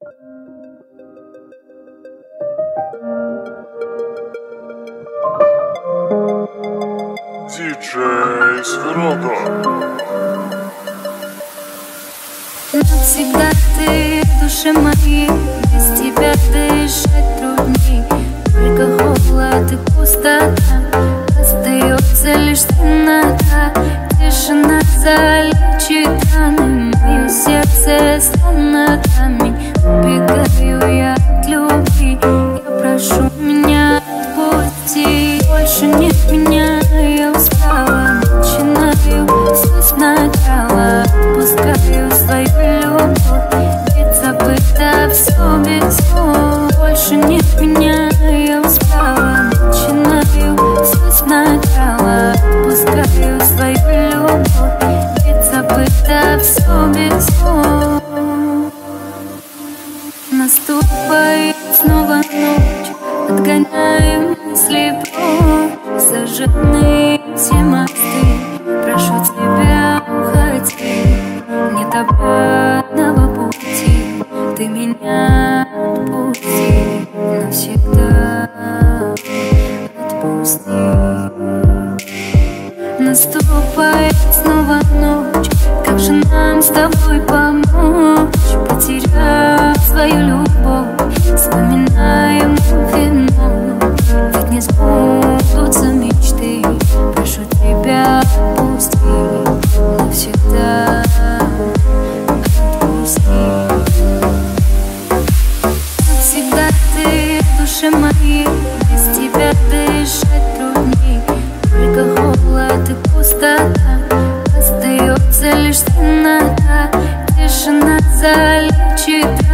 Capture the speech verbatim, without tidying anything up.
Диджей Свирото. Навсегда ты в душе моей, без тебя дышать трудней. Только холод и пустота, остается лишь темнота. Тишина залечит раны, мое сердце словно камень. Убегаю я от любви, я прошу меня отпусти. Больше нет меня, я устала, начинаю все сначала. Отпускаю свою любовь, ведь забыто все без слов. Больше нет меня, я устала, начинаю все сначала. Отпускаю свою любовь, ведь забыто все без слов. Наступает снова ночь, отгоняем мысли прочь. Сожжены все мосты, прошу тебя, уходи. Нет обратного пути, ты меня отпусти. Навсегда отпусти. Наступает снова ночь, как же нам с тобой помочь? Потеряв свою любовь, вспоминаем вино. Ведь не сбудутся мечты, прошу тебя, отпусти. Навсегда отпусти. Навсегда ты в душе моей, без тебя дышать трудней. Только холод и пустота, остается лишь темнота. Тишина залечит